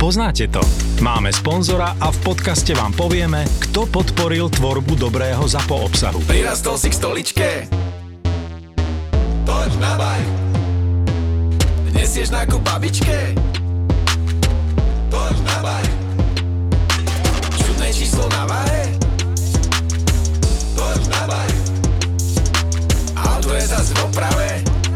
Poznáte to. Máme sponzora a v podcaste vám povieme, kto podporil tvorbu dobrého ZAPO obsahu. Prirastol si k stoličke? Toč na bajk. Nesieš nákup babičke? Toč na bajk. Čudné číslo na váhe? Toč na bajk. Auto je zas v oprave?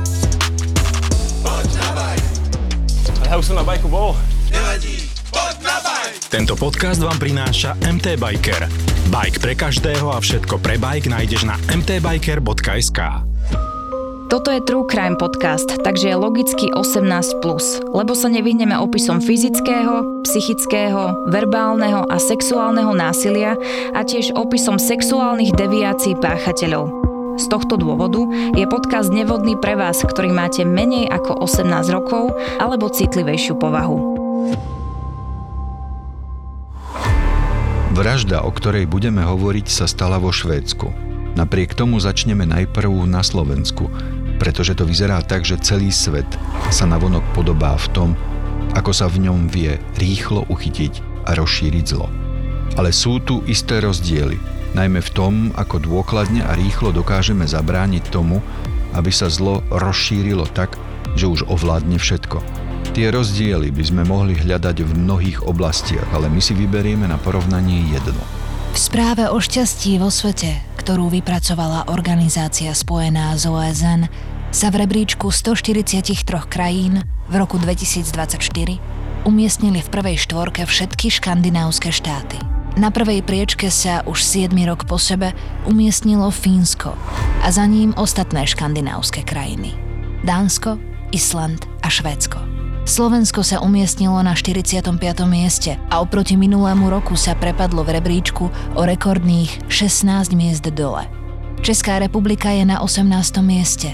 Poď na bajk. Ja už som na bajku bol. Nevadí, poď na bajk! Tento podcast vám prináša MT Biker. Bike pre každého a všetko pre bike nájdeš na mtbiker.sk. Toto je True Crime podcast, takže je logicky 18+, lebo sa nevyhneme opisom fyzického, psychického, verbálneho a sexuálneho násilia a tiež opisom sexuálnych deviácií páchateľov. Z tohto dôvodu je podcast nevhodný pre vás, ktorý máte menej ako 18 rokov alebo citlivejšiu povahu. Vražda, o ktorej budeme hovoriť, sa stala vo Švédsku. Napriek tomu začneme najprv na Slovensku, pretože to vyzerá tak, že celý svet sa navonok podobá v tom, ako sa v ňom vie rýchlo uchytiť a rozšíriť zlo. Ale sú tu isté rozdiely, najmä v tom, ako dôkladne a rýchlo dokážeme zabrániť tomu, aby sa zlo rozšírilo tak, že už ovládne všetko. Tie rozdiely by sme mohli hľadať v mnohých oblastiach, ale my si vyberieme na porovnanie jednu. V správe o šťastí vo svete, ktorú vypracovala Organizácia spojená z OSN, sa v rebríčku 143 krajín v roku 2024 umiestnili v prvej štvorke všetky škandinávske štáty. Na prvej priečke sa už 7 rok po sebe umiestnilo Fínsko a za ním ostatné škandinávske krajiny. Dánsko, Island a Švédsko. Slovensko sa umiestnilo na 45. mieste a oproti minulému roku sa prepadlo v rebríčku o rekordných 16 miest dole. Česká republika je na 18. mieste,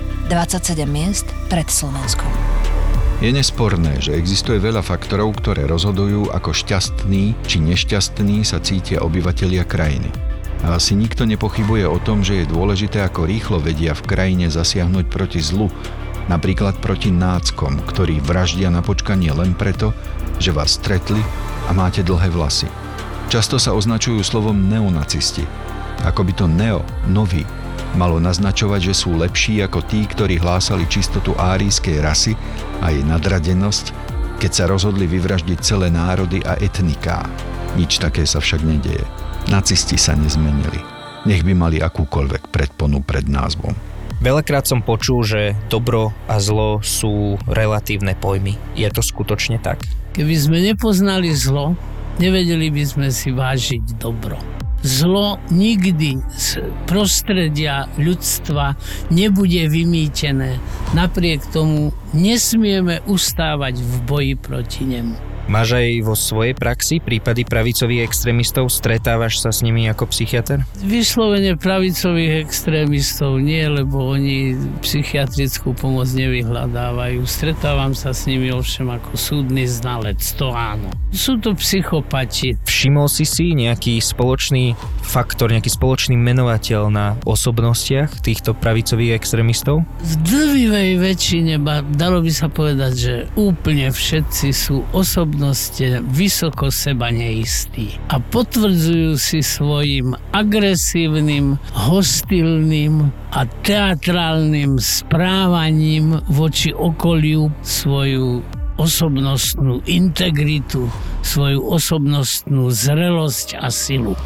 27 miest pred Slovenskom. Je nesporné, že existuje veľa faktorov, ktoré rozhodujú, ako šťastný či nešťastný sa cítia obyvatelia krajiny. A asi nikto nepochybuje o tom, že je dôležité, ako rýchlo vedia v krajine zasiahnuť proti zlu, napríklad proti náckom, ktorí vraždia na počkanie len preto, že vás stretli a máte dlhé vlasy. Často sa označujú slovom neonacisti. Ako by to nový, malo naznačovať, že sú lepší ako tí, ktorí hlásali čistotu árijskej rasy a jej nadradenosť, keď sa rozhodli vyvraždiť celé národy a etniká. Nič také sa však nedeje. Nacisti sa nezmenili. Nech by mali akúkoľvek predponu pred názvom. Veľakrát som počul, že dobro a zlo sú relatívne pojmy. Je to skutočne tak? Keby sme nepoznali zlo, nevedeli by sme si vážiť dobro. Zlo nikdy z prostredia ľudstva nebude vymýtené. Napriek tomu nesmieme ustávať v boji proti nemu. Máš aj vo svojej praxi prípady pravicových extrémistov? Stretávaš sa s nimi ako psychiatr? Vyslovene pravicových extrémistov nie, lebo oni psychiatrickú pomoc nevyhľadávajú. Stretávam sa s nimi ovšem ako súdny znalec, to áno. Sú to psychopati. Všimol si nejaký spoločný faktor, nejaký spoločný menovateľ na osobnostiach týchto pravicových extrémistov? V drvivej väčšine, dalo by sa povedať, že úplne všetci sú osobnosti vysoko seba neistí a potvrdzujú si svojim agresívnym, hostilným a teatrálnym správaním voči okoliu svoju osobnostnú integritu, svoju osobnostnú zrelosť a silu.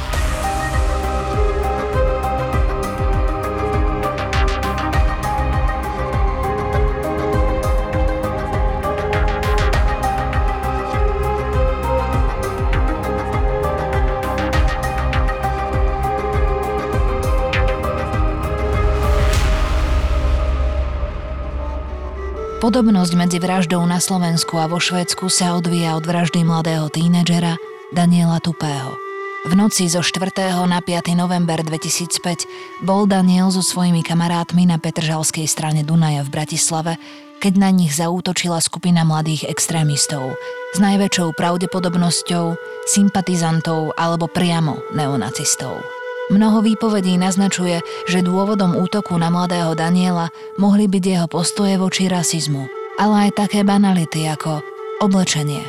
Podobnosť medzi vraždou na Slovensku a vo Švédsku sa odvíja od vraždy mladého tínedžera Daniela Tupého. V noci zo 4. na 5. november 2005 bol Daniel so svojimi kamarátmi na Petržalskej strane Dunaja v Bratislave, keď na nich zaútočila skupina mladých extrémistov s najväčšou pravdepodobnosťou sympatizantov alebo priamo neonacistov. Mnoho výpovedí naznačuje, že dôvodom útoku na mladého Daniela mohli byť jeho postoje voči rasizmu, ale aj také banality ako oblečenie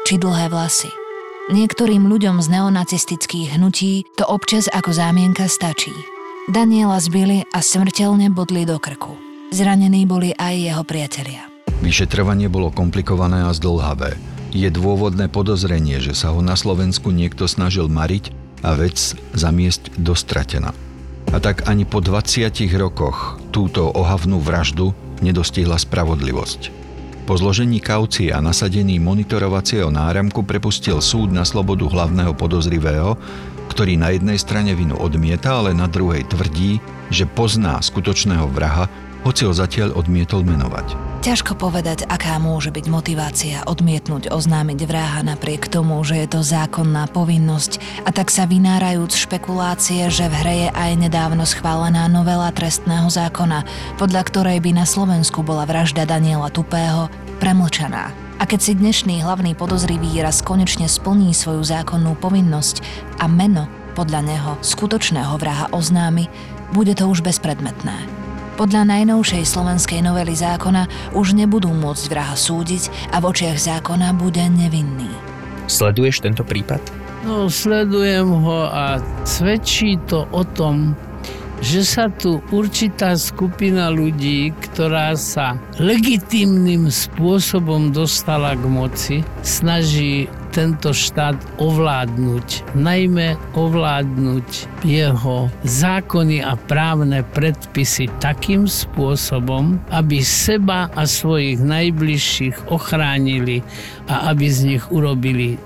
či dlhé vlasy. Niektorým ľuďom z neonacistických hnutí to občas ako zámienka stačí. Daniela zbili a smrteľne bodli do krku. Zranení boli aj jeho priatelia. Vyšetrovanie bolo komplikované a zdĺhavé. Je dôvodné podozrenie, že sa ho na Slovensku niekto snažil mariť a vec zamiesť do stratená. A tak ani po 20 rokoch túto ohavnú vraždu nedostihla spravodlivosť. Po zložení kaucie a nasadení monitorovacieho náramku prepustil súd na slobodu hlavného podozrivého, ktorý na jednej strane vinu odmieta, ale na druhej tvrdí, že pozná skutočného vraha, hoci ho zatiaľ odmietol menovať. Ťažko povedať, aká môže byť motivácia odmietnúť oznámiť vraha napriek tomu, že je to zákonná povinnosť, a tak sa vynárajúc špekulácie, že v hre je aj nedávno schválená novela trestného zákona, podľa ktorej by na Slovensku bola vražda Daniela Tupého premlčaná. A keď si dnešný hlavný podozrivý raz konečne splní svoju zákonnú povinnosť a meno podľa neho skutočného vraha oznámi, bude to už bezpredmetné. Podľa najnovšej slovenskej novely zákona už nebudú môcť vraha súdiť a v očiach zákona bude nevinný. Sleduješ tento prípad? No, sledujem ho a svedčí to o tom, že sa tu určitá skupina ľudí, ktorá sa legitímnym spôsobom dostala k moci, snaží tento štát ovládnuť, najmä ovládnuť jeho zákony a právne predpisy takým spôsobom, aby seba a svojich najbližších ochránili a aby z nich urobili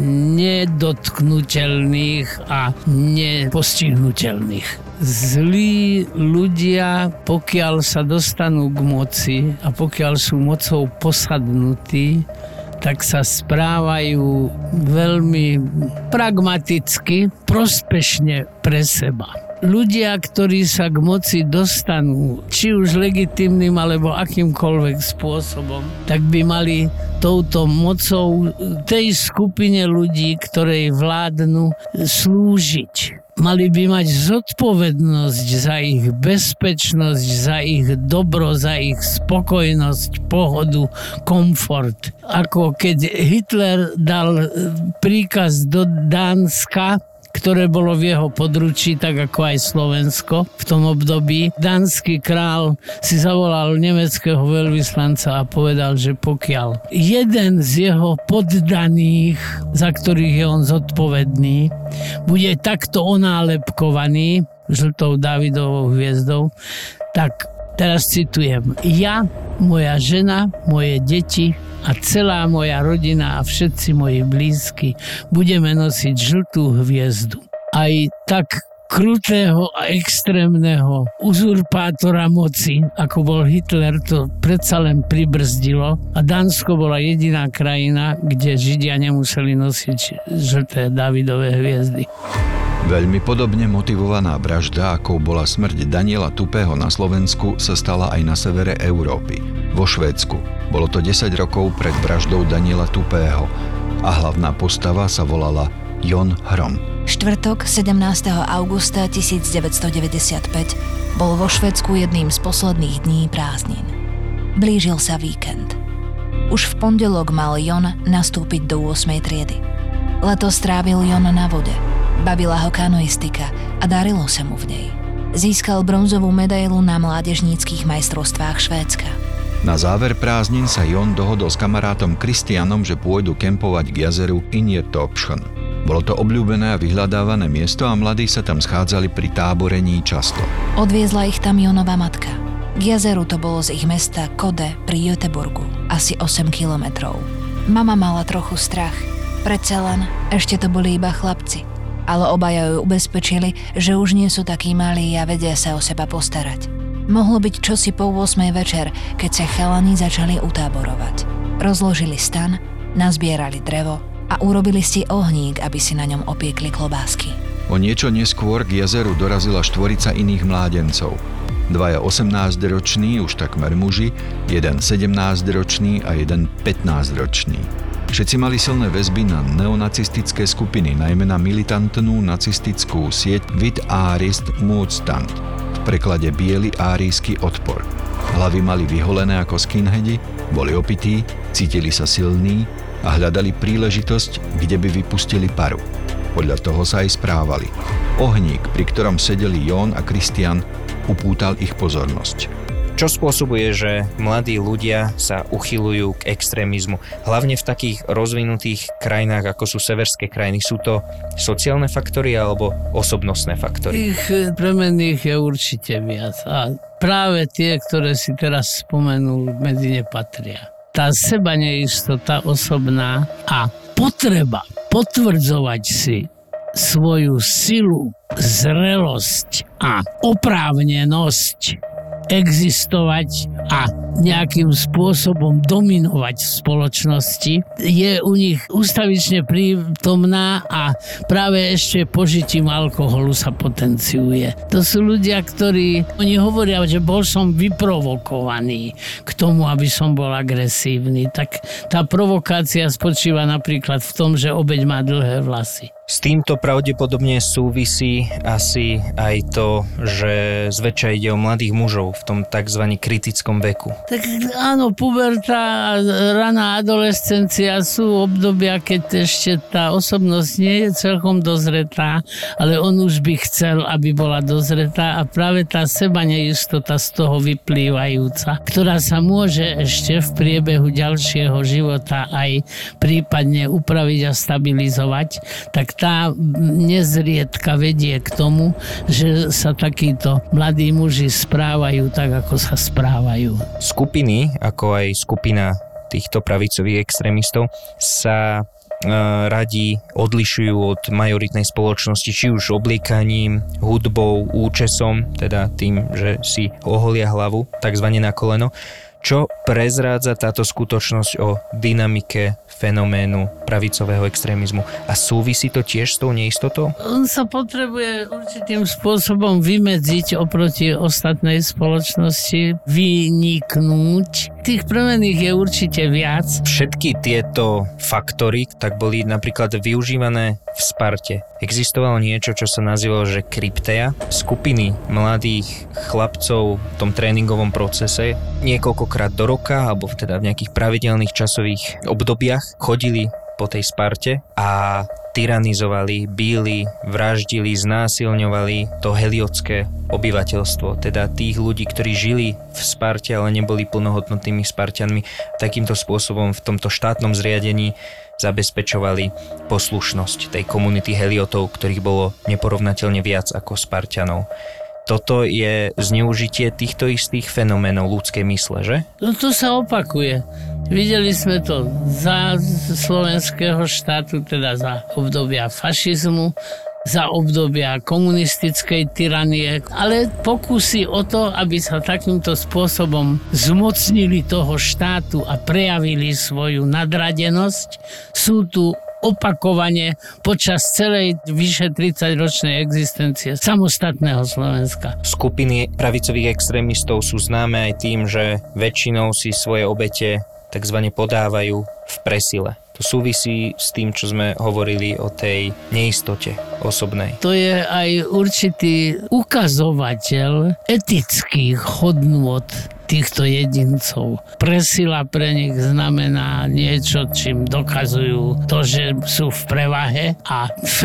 nedotknuteľných a nepostihnuteľných. Zlí ľudia, pokiaľ sa dostanú k moci a pokiaľ sú mocou posadnutí, tak sa správajú veľmi pragmaticky, prospešne pre seba. Ľudia, ktorí sa k moci dostanú, či už legitímnym alebo akýmkoľvek spôsobom, tak by mali touto mocou tej skupine ľudí, ktorej vládnu, slúžiť. Mali by mať zodpovednosť za ich bezpečnosť, za ich dobro, za ich spokojnosť, pohodu, komfort. Ako keď Hitler dal príkaz do Dánska, ktoré bolo v jeho područí, tak ako aj Slovensko v tom období. Dánsky král si zavolal nemeckého veľvyslanca a povedal, že pokiaľ jeden z jeho poddaných, za ktorých je on zodpovedný, bude takto onálepkovaný žltou Dávidovou hviezdou, tak teraz citujem: ja, moja žena, moje deti a celá moja rodina a všetci moji blízky budeme nosiť žltú hviezdu. Aj tak krutého a extrémneho uzurpátora moci, ako bol Hitler, to predsa len pribrzdilo a Dánsko bola jediná krajina, kde Židia nemuseli nosiť žlté Dávidové hviezdy. Veľmi podobne motivovaná vražda, akou bola smrť Daniela Tupého na Slovensku, sa stala aj na severe Európy, vo Švédsku. Bolo to 10 rokov pred vraždou Daniela Tupého a hlavná postava sa volala Jon Hrom. Štvrtok 17. augusta 1995 bol vo Švédsku jedným z posledných dní prázdnin. Blížil sa víkend. Už v pondelok mal Jon nastúpiť do 8. triedy. Letos strávil Jon na vode. Bavila ho kanoistika a darilo sa mu v nej. Získal bronzovú medailu na mládežníckych majstrovstvách Švédska. Na záver prázdnin sa Jon dohodol s kamarátom Kristianom, že pôjdu kempovať k jazeru Injertopsjön. Bolo to obľúbené a vyhľadávané miesto a mladí sa tam schádzali pri táborení často. Odviezla ich tam Jonova matka. K jazeru to bolo z ich mesta Kode pri Göteborgu, asi 8 kilometrov. Mama mala trochu strach. Predsa len, ešte to boli iba chlapci. Ale obaja ju ubezpečili, že už nie sú takí malí a vedia sa o seba postarať. Mohlo byť čosi po 8 večer, keď sa chalani začali utáborovať. Rozložili stan, nazbierali drevo a urobili si ohník, aby si na ňom opiekli klobásky. O niečo neskôr k jazeru dorazila štvorica iných mládencov. Dvaja 18-roční, už takmer muži, jeden 17-ročný a jeden 15-ročný. Všetci mali silné väzby na neonacistické skupiny, najmä na militantnú nacistickú sieť Vit Arist Motstand, v preklade biely árijský odpor. Hlavy mali vyholené ako skinheadi, boli opití, cítili sa silní a hľadali príležitosť, kde by vypustili paru. Podľa toho sa aj správali. Ohník, pri ktorom sedeli Jón a Kristián, upútal ich pozornosť. Čo spôsobuje, že mladí ľudia sa uchyľujú k extrémizmu? Hlavne v takých rozvinutých krajinách, ako sú severské krajiny. Sú to sociálne faktory alebo osobnostné faktory? Tých premenných je určite viac. A práve tie, ktoré si teraz spomenul, medzi ne patria. Tá seba neistota osobná a potreba potvrdzovať si svoju silu, zrelosť a oprávnenosť existovať a nejakým spôsobom dominovať v spoločnosti je u nich ústavične prítomná a práve ešte požitím alkoholu sa potenciuje. To sú ľudia, oni hovoria, že bol som vyprovokovaný k tomu, aby som bol agresívny. Tak tá provokácia spočíva napríklad v tom, že obeť má dlhé vlasy. S týmto pravdepodobne súvisí asi aj to, že zväčša ide o mladých mužov v tom tzv. Kritickom veku. Tak áno, puberta a raná adolescencia sú obdobia, keď ešte tá osobnosť nie je celkom dozretá, ale on už by chcel, aby bola dozretá a práve tá seba neistota z toho vyplývajúca, ktorá sa môže ešte v priebehu ďalšieho života aj prípadne upraviť a stabilizovať, tak tá nezriedka vedie k tomu, že sa takíto mladí muži správajú tak, ako sa správajú. Skupiny, ako aj skupina týchto pravicových extrémistov, sa radi odlišujú od majoritnej spoločnosti, či už obliekaním, hudbou, účesom, teda tým, že si oholia hlavu, takzvané na koleno. Čo prezrádza táto skutočnosť o dynamike fenoménu pravicového extrémizmu? A súvisí to tiež s tou neistotou? On sa potrebuje určitým spôsobom vymedziť oproti ostatnej spoločnosti, vyniknúť. Tých premenných je určite viac. Všetky tieto faktory tak boli napríklad využívané v Sparte. Existovalo niečo, čo sa nazývalo, že krypteia. Skupiny mladých chlapcov v tom tréningovom procese niekoľkokrát do roka, alebo teda v nejakých pravidelných časových obdobiach chodili po tej Sparte a tyranizovali, bíli, vraždili, znásilňovali to heliotské obyvateľstvo, teda tých ľudí, ktorí žili v Sparte, ale neboli plnohodnotnými Sparťanmi. Takýmto spôsobom v tomto štátnom zriadení zabezpečovali poslušnosť tej komunity heliotov, ktorých bolo neporovnateľne viac ako Sparťanov. Toto je zneužitie týchto istých fenoménov ľudskej mysle, že? No to sa opakuje. Videli sme to za slovenského štátu, teda za obdobia fašizmu, za obdobia komunistickej tyranie, ale pokusy o to, aby sa takýmto spôsobom zmocnili toho štátu a prejavili svoju nadradenosť, sú tu opakovane počas celej vyše 30-ročnej existencie samostatného Slovenska. Skupiny pravicových extrémistov sú známe aj tým, že väčšinou si svoje obete takzvané podávajú v presile. To súvisí s tým, čo sme hovorili o tej neistote osobnej. To je aj určitý ukazovateľ etických hodnôt týchto jedincov. Presila pre nich znamená niečo, čím dokazujú to, že sú v prevahe, a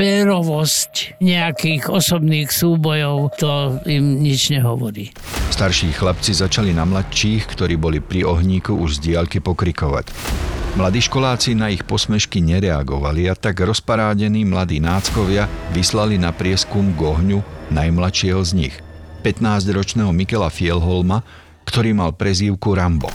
férovosť nejakých osobných súbojov to im nič nehovorí. Starší chlapci začali na mladších, ktorí boli pri ohníku, už z diaľky pokrikovať. Mladí školáci na ich posmešky nereagovali a tak rozparádení mladí náckovia vyslali na prieskum k ohňu najmladšieho z nich, 15-ročného Mikela Fjellholma, ktorý mal prezývku Rambo.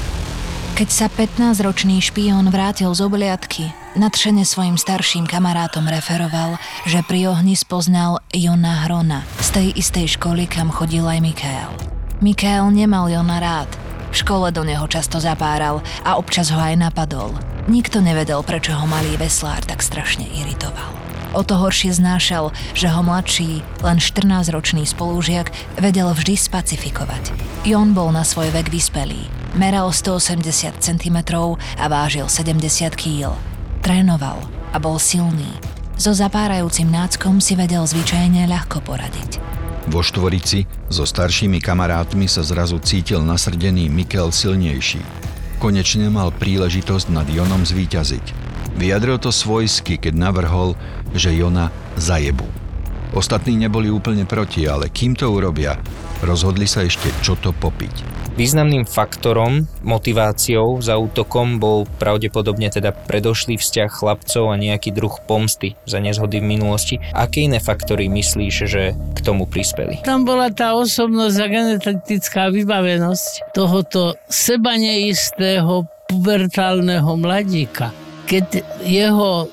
Keď sa 15-ročný špión vrátil z obliadky, nadšene svojim starším kamarátom referoval, že pri ohni spoznal Jona Hrona z tej istej školy, kam chodil aj Mikael. Mikael nemal Jona rád. V škole do neho často zapáral a občas ho aj napadol. Nikto nevedel, prečo ho malý veslár tak strašne iritoval. O to horšie znášal, že ho mladší, len 14-ročný spolužiak vedel vždy spacifikovať. Jon bol na svoj vek vyspelý. Meral 180 cm a vážil 70 kg. Trénoval a bol silný. So zapárajúcim náckom si vedel zvyčajne ľahko poradiť. Vo štvorici so staršími kamarátmi sa zrazu cítil nasrdený Mikel silnejší. Konečne mal príležitosť nad Jonom zvíťaziť. Vyjadril to svojsky, keď navrhol, že Jona zajebu. Ostatní neboli úplne proti, ale kým to urobia, rozhodli sa ešte čo to popiť. Významným faktorom, motiváciou za útokom bol pravdepodobne teda predošlý vzťah chlapcov a nejaký druh pomsty za nezhody v minulosti. Aké iné faktory myslíš, že k tomu prispeli? Tam bola tá osobnosť a genetická vybavenosť tohoto seba neistého pubertálneho mladíka. Keď jeho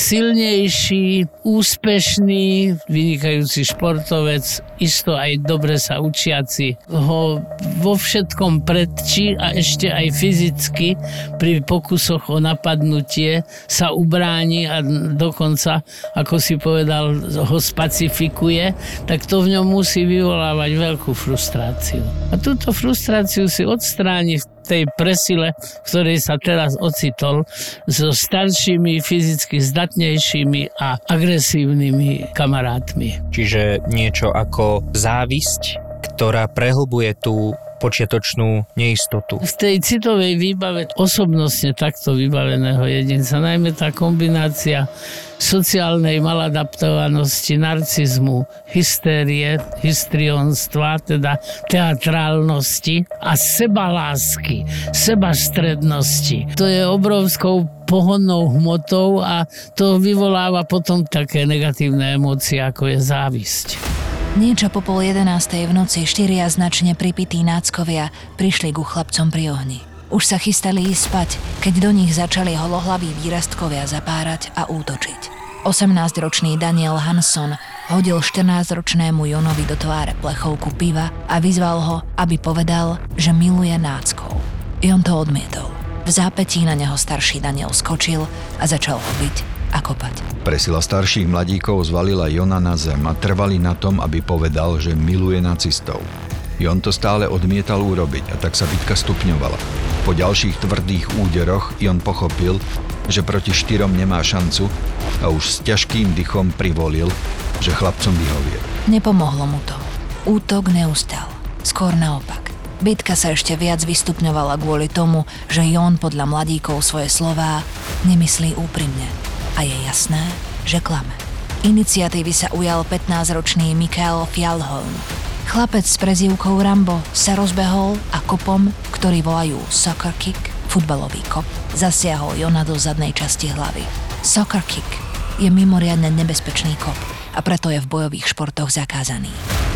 silnejší, úspešný, vynikajúci športovec, isto aj dobre sa učiaci, ho vo všetkom predčí a ešte aj fyzicky pri pokusoch o napadnutie sa ubráni a dokonca, ako si povedal, ho spacifikuje, tak to v ňom musí vyvolávať veľkú frustráciu. A túto frustráciu si odstráni v tej presile, v ktorej sa teraz ocitol, so staršími, fyzicky zdatnejšími a agresívnymi kamarátmi. Čiže niečo ako závisť, ktorá prehlbuje tú počiatočnú neistotu. V tej citovej výbave osobnostne takto vybaveného jedinca, najmä tá kombinácia sociálnej maladaptovanosti, narcizmu, hystérie, histrionstva, teda teatrálnosti a sebalásky, sebastrednosti. To je obrovskou pohonnou hmotou a to vyvoláva potom také negatívne emócie, ako je závisť. Niečo po 10:30 v noci 4 značne pripití náckovia prišli ku chlapcom pri ohni. Už sa chystali ísť spať, keď do nich začali holohlaví výrastkovia zapárať a útočiť. 18-ročný Daniel Hansson hodil 14-ročnému Jonovi do tváre plechovku piva a vyzval ho, aby povedal, že miluje náckov. Jon to odmietol. V zápätí na neho starší Daniel skočil a začal ho biť a kopať. Presila starších mladíkov zvalila Jona na zem a trvali na tom, aby povedal, že miluje nacistov. Jon to stále odmietal urobiť a tak sa bitka stupňovala. Po ďalších tvrdých úderoch Jon pochopil, že proti 4 nemá šancu a už s ťažkým dychom privolil, že chlapcom vyhovie. Nepomohlo mu to. Útok neustal. Skôr naopak. Bitka sa ešte viac vystupňovala kvôli tomu, že Jon podľa mladíkov svoje slová nemyslí úprimne. A je jasné, že klame. Iniciatívy sa ujal 15-ročný Mikael Fjallholm. Chlapec s prezývkou Rambo sa rozbehol a kopom, ktorý volajú soccer kick, futbalový kop, zasiahol Jona do zadnej časti hlavy. Soccer kick je mimoriadne nebezpečný kop a preto je v bojových športoch zakázaný.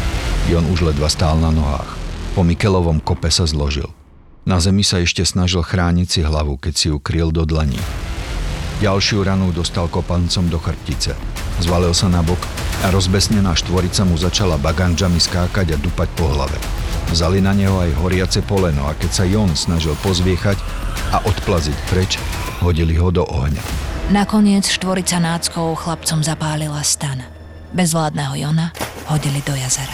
Jon už ledva stál na nohách. Po Mikelovom kope sa zložil. Na zemi sa ešte snažil chrániť si hlavu, keď si ju kryl do dlaní. Ďalšiu ranu dostal kopancom do chrbtice. Zvalil sa na bok a rozbesnená štvorica mu začala baganžami skákať a dupať po hlave. Vzali na neho aj horiace poleno a keď sa Jon snažil pozviechať a odplaziť preč, hodili ho do ohňa. Nakoniec štvorica náckov chlapcom zapálila stan. Bezvládneho Jona hodili do jazera.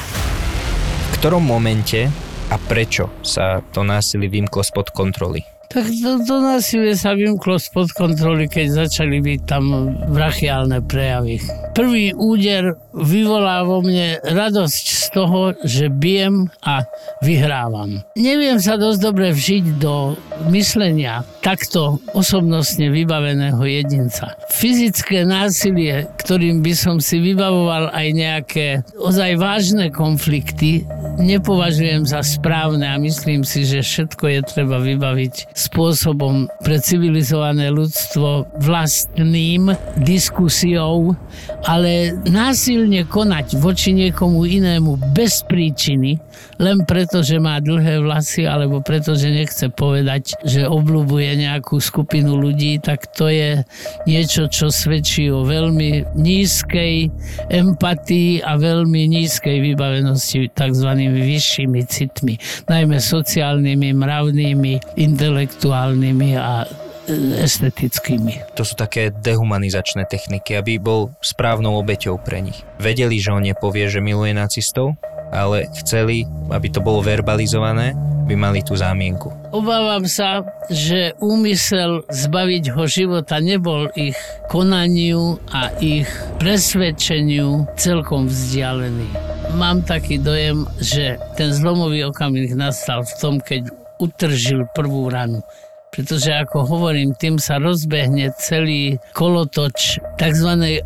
V ktorom momente a prečo sa to násilie vymklo spod kontroly? Tak to násilie sa vymklo spod kontroly, keď začali byť tam brachiálne prejavy. Prvý úder vyvolá vo mne radosť z toho, že bijem a vyhrávam. Neviem sa dosť dobre vžiť do myslenia takto osobnostne vybaveného jedinca. Fyzické násilie, ktorým by som si vybavoval aj nejaké ozaj vážne konflikty, nepovažujem za správne a myslím si, že všetko je treba vybaviť spôsobom pre civilizované ľudstvo vlastným diskusiou, ale násilne konať voči niekomu inému bez príčiny, len preto, že má dlhé vlasy alebo preto, že nechce povedať, že obľúbuje nejakú skupinu ľudí, tak to je niečo, čo svedčí o veľmi nízkej empatii a veľmi nízkej vybavenosti tzv. Vyššími citmi, najmä sociálnymi, mravnými, intelektuálnymi a estetickými. To sú také dehumanizačné techniky, aby bol správnou obeťou pre nich. Vedeli, že on nepovie, že miluje nacistov, ale chceli, aby to bolo verbalizované, by mali tú zámienku. Obávam sa, že úmysel zbaviť ho života nebol ich konaniu a ich presvedčeniu celkom vzdialený. Mám taký dojem, že ten zlomový okamih nastal v tom, keď utržil prvú ranu. Pretože ako hovorím, tým sa rozbehne celý kolotoč tzv.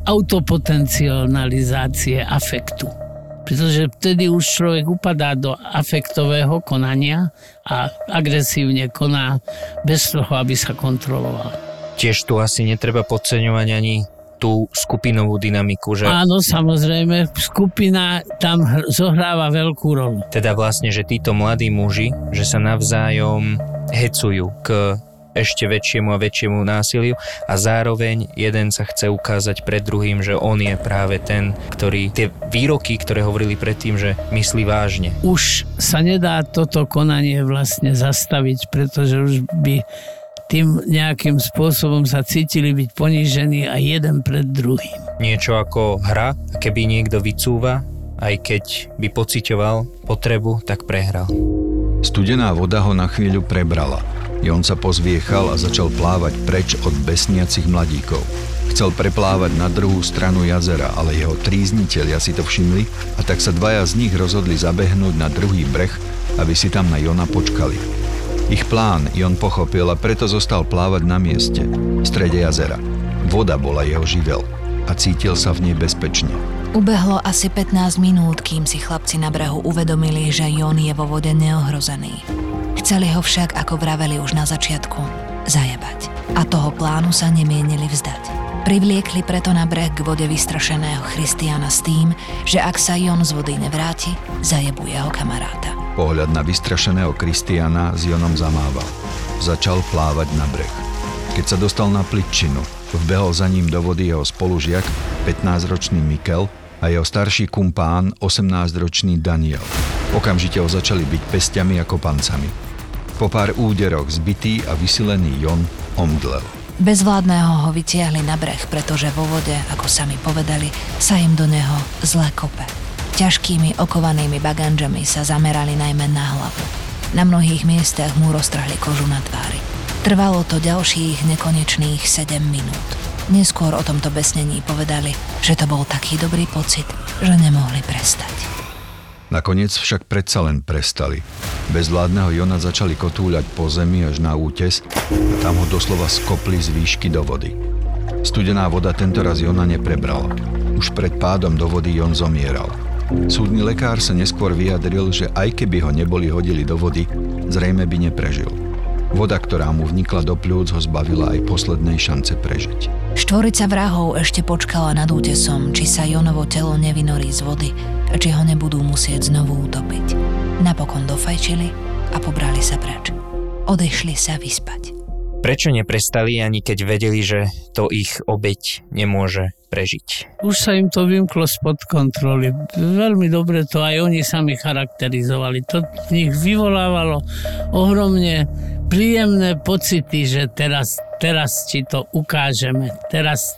Autopotencionalizácie afektu. Pretože vtedy už človek upadá do afektového konania a agresívne koná bez toho, aby sa kontroloval. Tiež tu asi netreba podceňovať ani tú skupinovú dynamiku, že... Áno, samozrejme, skupina tam zohráva veľkú rolu. Teda vlastne, že títo mladí muži, že sa navzájom hecujú k ešte väčšiemu a väčšiemu násiliu a zároveň jeden sa chce ukázať pred druhým, že on je práve ten, ktorý tie výroky, ktoré hovorili predtým, že myslí vážne. Už sa nedá toto konanie vlastne zastaviť, pretože už by tým nejakým spôsobom sa cítili byť ponížení aj jeden pred druhým. Niečo ako hra, keby niekto vycúva, aj keď by pociťoval potrebu, tak prehral. Studená voda ho na chvíľu prebrala. Jon sa pozviechal a začal plávať preč od besniacich mladíkov. Chcel preplávať na druhú stranu jazera, ale jeho tríznitelia si to všimli a tak sa dvaja z nich rozhodli zabehnúť na druhý breh, aby si tam na Jona počkali. Ich plán Jon pochopil a preto zostal plávať na mieste, v strede jazera. Voda bola jeho živel a cítil sa v nej bezpečne. Ubehlo asi 15 minút, kým si chlapci na brehu uvedomili, že Jon je vo vode neohrozený. Chceli ho však, ako vraveli už na začiatku, zajebať. A toho plánu sa nemienili vzdať. Privliekli preto na breh k vode vystrašeného Christiana s tým, že ak sa Jon z vody nevráti, zajebu jeho kamaráta. Pohľad na vystrašeného Christiana s Jonom zamával. Začal plávať na breh. Keď sa dostal na pličinu, vbehol za ním do vody jeho spolužiak, 15-ročný Mikel, a jeho starší kumpán, 18-ročný Daniel. Okamžite ho začali byť pestiami a kopancami. Po pár úderoch zbitý a vysilený Jon omdlel. Bezvládného ho vytiahli na breh, pretože vo vode, ako sami povedali, sa im do neho zle kope. Ťažkými okovanými baganžami sa zamerali najmä na hlavu. Na mnohých miestach mu roztrhli kožu na tvári. Trvalo to ďalších nekonečných 7 minút. Neskôr o tomto besnení povedali, že to bol taký dobrý pocit, že nemohli prestať. Nakoniec však predsa len prestali. Bezvládneho Jona začali kotúľať po zemi až na útes a tam ho doslova skopli z výšky do vody. Studená voda tentoraz Jona neprebrala. Už pred pádom do vody Jon zomieral. Súdny lekár sa neskôr vyjadril, že aj keby ho neboli hodili do vody, zrejme by neprežil. Voda, ktorá mu vnikla do pľúc, ho zbavila aj poslednej šance prežiť. Štvorica vrahov ešte počkala nad útesom, či sa Jonovo telo nevynorí z vody a či ho nebudú musieť znovu utopiť. Napokon dofajčili a pobrali sa preč. Odešli sa vyspať. Prečo neprestali, ani keď vedeli, že to ich obeť nemôže prežiť? Už sa im to vymklo spod kontroly. Veľmi dobre to aj oni sami charakterizovali. To v nich vyvolávalo ohromne príjemné pocity, že teraz ti to ukážeme. Teraz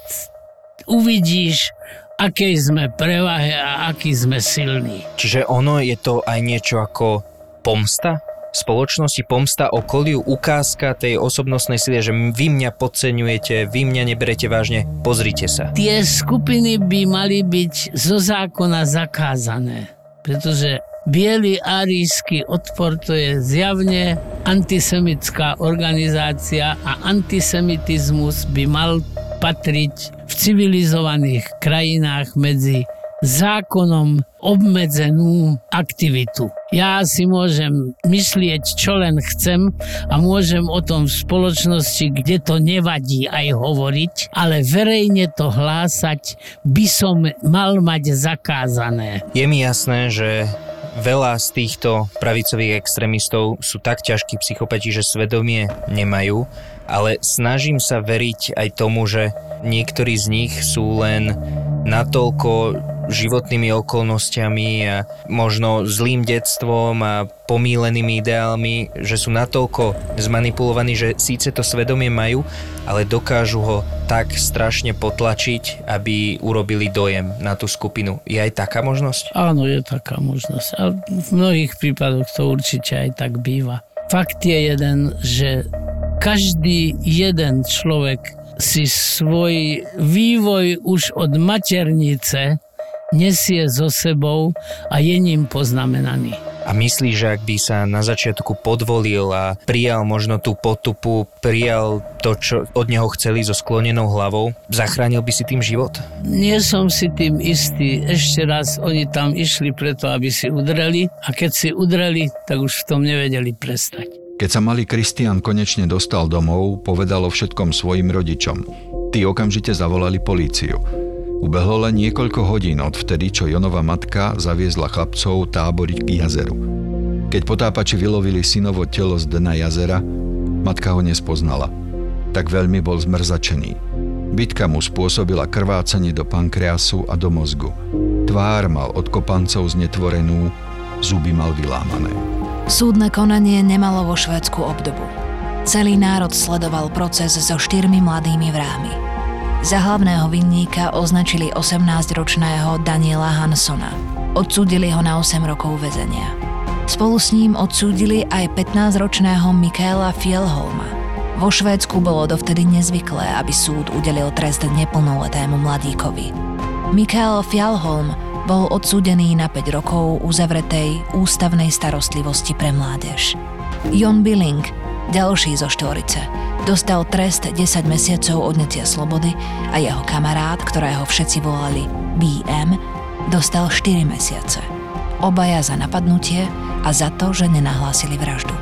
uvidíš, akej sme prevahe a aký sme silní. Čiže ono je to aj niečo ako pomsta? Spoločnosti, pomsta okoliu, ukázka tej osobnostnej sily, že vy mňa podceňujete, vy mňa neberete vážne, pozrite sa. Tie skupiny by mali byť zo zákona zakázané, pretože biely árijský odpor to je zjavne antisemitská organizácia a antisemitizmus by mal patriť v civilizovaných krajinách medzi zákonom obmedzenú aktivitu. Ja si môžem myslieť, čo len chcem a môžem o tom v spoločnosti, kde to nevadí, aj hovoriť, ale verejne to hlásať by som mal mať zakázané. Je mi jasné, že veľa z týchto pravicových extrémistov sú tak ťažkí psychopati, že svedomie nemajú, ale snažím sa veriť aj tomu, že niektorí z nich sú len natoľko životnými okolnostiami a možno zlým detstvom a pomílenými ideálmi, že sú natoľko zmanipulovaní, že síce to svedomie majú, ale dokážu ho tak strašne potlačiť, aby urobili dojem na tú skupinu. Je aj taká možnosť? Áno, je taká možnosť. A v mnohých prípadoch to určite aj tak býva. Fakt je jeden, že každý jeden človek si svoj vývoj už od maternice nesie so sebou a je ním poznamenaný. A myslí, že ak by sa na začiatku podvolil a prijal možno tú potupu, prijal to, čo od neho chceli so sklonenou hlavou, zachránil by si tým život? Nie som si tým istý. Ešte raz, oni tam išli preto, aby si udreli a keď si udreli, tak už v tom nevedeli prestať. Keď sa malý Kristián konečne dostal domov, povedal o všetkom svojim rodičom. Tí okamžite zavolali políciu. Ubehlo len niekoľko hodín od vtedy, čo Jonova matka zaviezla chlapcov táboriť k jazeru. Keď potápači vylovili synovo telo z dna jazera, matka ho nespoznala. Tak veľmi bol zmrzačený. Bitka mu spôsobila krvácanie do pankreasu a do mozgu. Tvár mal od kopancov znetvorenú, zuby mal vylámané. Súdne konanie nemalo vo Švédsku obdobu. Celý národ sledoval proces so 4 mladými vrahmi. Za hlavného vinníka označili 18-ročného Daniela Hanssona. Odsúdili ho na 8 rokov väzenia. Spolu s ním odsúdili aj 15-ročného Mikaela Fjällholma. Vo Švédsku bolo dovtedy nezvyklé, aby súd udelil trest neplnoletému mladíkovi. Mikael Fjällholm bol odsúdený na 5 rokov uzavretej ústavnej starostlivosti pre mládež. Jon Billing, ďalší zo štvorice, dostal trest 10 mesiacov odňatia slobody a jeho kamarát, ktorého všetci volali BM, dostal 4 mesiace. Obaja za napadnutie a za to, že nenahlásili vraždu.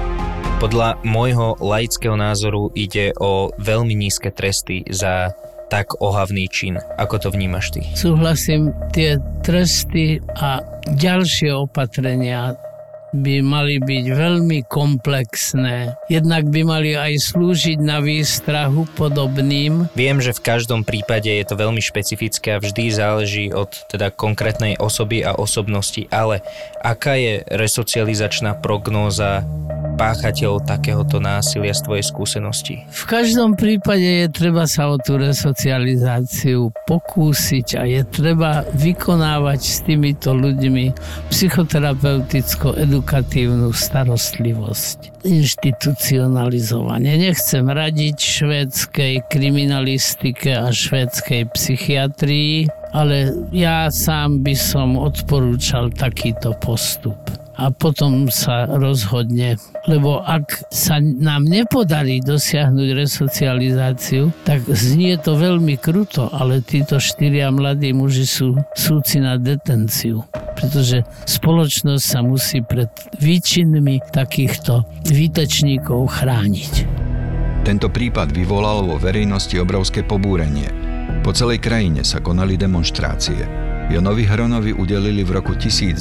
Podľa môjho laického názoru ide o veľmi nízke tresty za tak ohavný čin. Ako to vnímaš ty? Súhlasím, tie tresty a ďalšie opatrenia by mali byť veľmi komplexné. Jednak by mali aj slúžiť na výstrahu podobným. Viem, že v každom prípade je to veľmi špecifické a vždy záleží od teda konkrétnej osoby a osobnosti, ale aká je resocializačná prognóza páchateľov takéhoto násilia z tvojej skúsenosti? V každom prípade je treba sa o tú resocializáciu pokúsiť a je treba vykonávať s týmito ľuďmi psychoterapeuticko-edukatívnu starostlivosť. Inštitucionalizovanie. Nechcem radiť švédskej kriminalistike a švédskej psychiatrii, ale ja sám by som odporúčal takýto postup. A potom sa rozhodne. Lebo ak sa nám nepodarí dosiahnuť resocializáciu, tak znie to veľmi kruto, ale títo 4 mladí muži sú súci na detenciu. Pretože spoločnosť sa musí pred výčinmi takýchto výtečníkov chrániť. Tento prípad vyvolal vo verejnosti obrovské pobúrenie. Po celej krajine sa konali demonštrácie. Jonovi Hronovi udelili v roku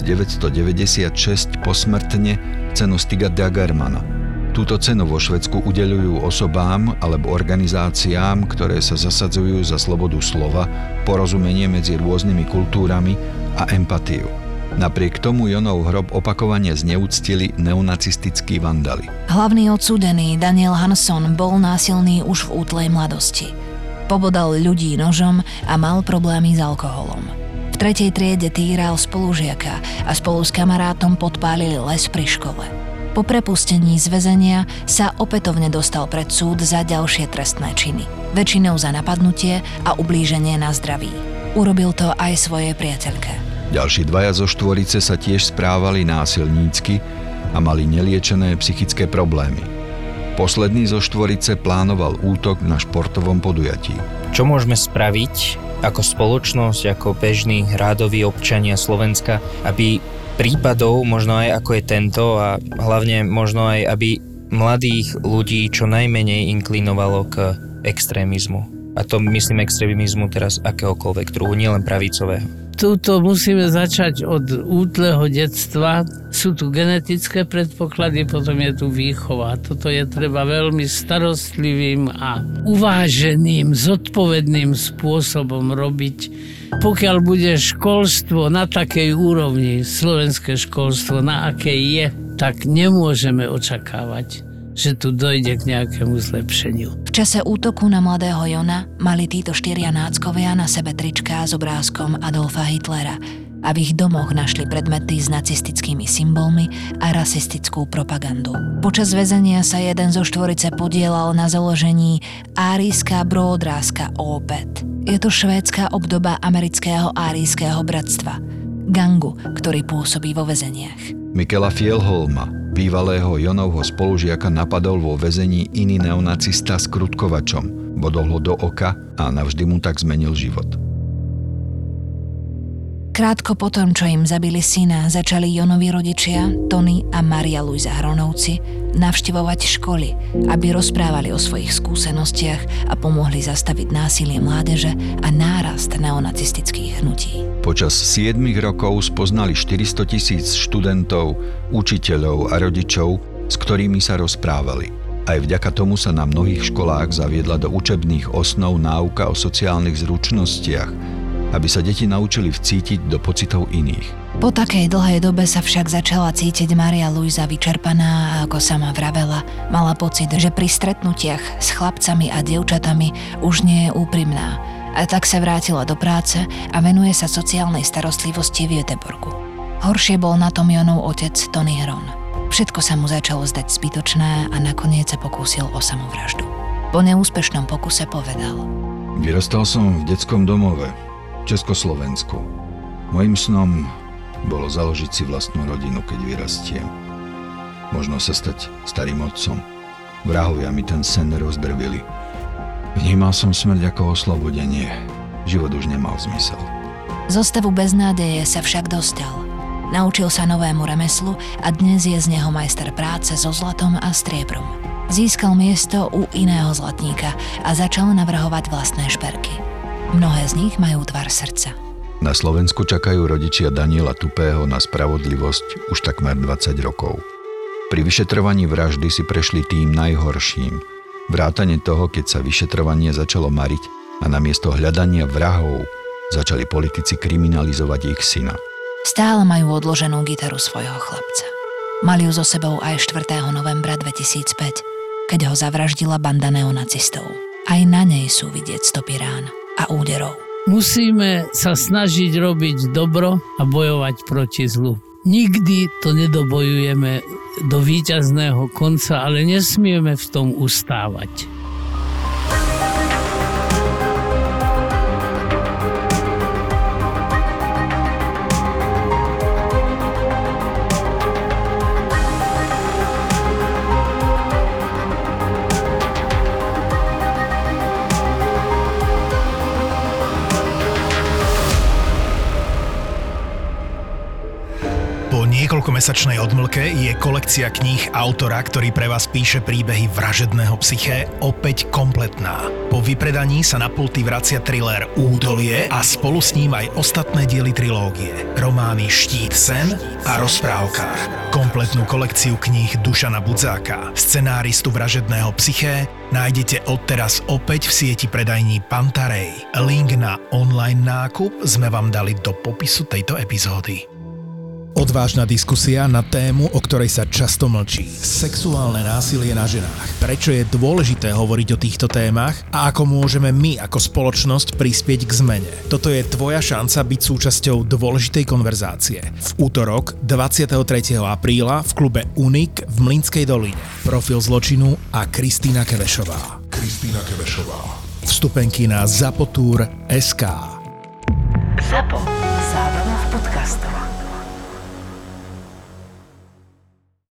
1996 posmrtne cenu Stiga Dagermana. Túto cenu vo Švédsku udeľujú osobám alebo organizáciám, ktoré sa zasadzujú za slobodu slova, porozumenie medzi rôznymi kultúrami a empatiu. Napriek tomu Jonov hrob opakovane zneúctili neonacistickí vandali. Hlavný odsúdený Daniel Hansson bol násilný už v útlej mladosti. Pobodal ľudí nožom a mal problémy s alkoholom. V 3. triede týral spolužiaka a spolu s kamarátom podpálili les pri škole. Po prepustení z väzenia sa opätovne dostal pred súd za ďalšie trestné činy. Väčšinou za napadnutie a ublíženie na zdraví. Urobil to aj svojej priateľke. Ďalší 2 zo štvorice sa tiež správali násilnícky a mali neliečené psychické problémy. Posledný zo štvorice plánoval útok na športovom podujatí. Čo môžeme spraviť ako spoločnosť, ako bežní rádoví občania Slovenska, aby prípadov, možno aj ako je tento a hlavne možno aj, aby mladých ľudí čo najmenej inklinovalo k extrémizmu. A to myslím extrémizmu teraz akéhokoľvek druhu, nielen pravicového. Tuto musíme začať od útleho detstva. Sú tu genetické predpoklady, potom je tu výchova. Toto je treba veľmi starostlivým a uváženým, zodpovedným spôsobom robiť. Pokiaľ bude školstvo na takej úrovni, slovenské školstvo, na akej je, tak nemôžeme očakávať, že tu dojde k nejakému zlepšeniu. V čase útoku na mladého Jona mali títo 4 náckovia na sebe tričká s obrázkom Adolfa Hitlera a v ich domoch našli predmety s nacistickými symbolmi a rasistickú propagandu. Počas väzenia sa jeden zo štvorice podielal na založení Árijská brodráska Opet. Je to švédska obdoba amerického árijského bratstva, gangu, ktorý pôsobí vo väzeniach. Mikela Fjellholma, bývalého Jonovho spolužiaka, napadol vo väzení iný neonacista s krutkovačom, bodol ho do oka a navždy mu tak zmenil život. Krátko potom, čo im zabili syna, začali Jonovi rodičia, Tony a Maria Luisa Hronovci, navštevovať školy, aby rozprávali o svojich skúsenostiach a pomohli zastaviť násilie mládeže a nárast neonacistických hnutí. Počas 7 rokov spoznali 400 000 študentov, učiteľov a rodičov, s ktorými sa rozprávali. Aj vďaka tomu sa na mnohých školách zaviedla do učebných osnov náuka o sociálnych zručnostiach, aby sa deti naučili vcítiť do pocitov iných. Po takej dlhej dobe sa však začala cítiť Maria Luisa vyčerpaná a ako sama vravela, mala pocit, že pri stretnutiach s chlapcami a dievčatami už nie je úprimná. A tak sa vrátila do práce a venuje sa sociálnej starostlivosti v Göteborgu. Horšie bol na tom Jonov otec Tony Hron. Všetko sa mu začalo zdať zbytočné a nakoniec sa pokúsil o samovraždu. Po neúspešnom pokuse povedal: Vyrastal som v detskom domove v Československu. Mojím snom bolo založiť si vlastnú rodinu, keď vyrastiem. Možno sa stať starým otcom. Vrahovia mi ten sen rozdrvili. Vnímal som smrť ako oslobodenie. Život už nemal zmysel. Zo stavu beznádeje sa však dostal. Naučil sa novému remeslu a dnes je z neho majster práce so zlatom a striebrom. Získal miesto u iného zlatníka a začal navrhovať vlastné šperky. Mnohé z nich majú tvar srdca. Na Slovensku čakajú rodičia Daniela Tupého na spravodlivosť už takmer 20 rokov. Pri vyšetrovaní vraždy si prešli tým najhorším. Vrátane toho, keď sa vyšetrovanie začalo mariť a namiesto hľadania vrahov začali politici kriminalizovať ich syna. Stále majú odloženú gitaru svojho chlapca. Mali ju so sebou aj 4. novembra 2005, keď ho zavraždila banda neonacistov. Aj na nej sú vidieť stopy rán a úderov. Musíme sa snažiť robiť dobro a bojovať proti zlu. Nikdy to nedobojujeme do víťazného konca, ale nesmieme v tom ustávať. Niekoľkomesačnej odmlke je kolekcia kníh autora, ktorý pre vás píše príbehy vražedného psyché, opäť kompletná. Po vypredaní sa na pulty vracia thriller Údolie a spolu s ním aj ostatné diely trilógie. Romány Štít sen a Rozprávkár. Kompletnú kolekciu kníh Dušana Budzáka, scenáristu vražedného psyché, nájdete odteraz opäť v sieti predajní Pantarej. Link na online nákup sme vám dali do popisu tejto epizódy. Odvážna diskusia na tému, o ktorej sa často mlčí. Sexuálne násilie na ženách. Prečo je dôležité hovoriť o týchto témach a ako môžeme my ako spoločnosť prispieť k zmene. Toto je tvoja šanca byť súčasťou dôležitej konverzácie. V útorok 23. apríla v klube Unik v Mlynskej doline. Profil zločinu a Kristýna Kevešová. Vstupenky na zapotur.sk. Zapo. Zábrná v podcastovách.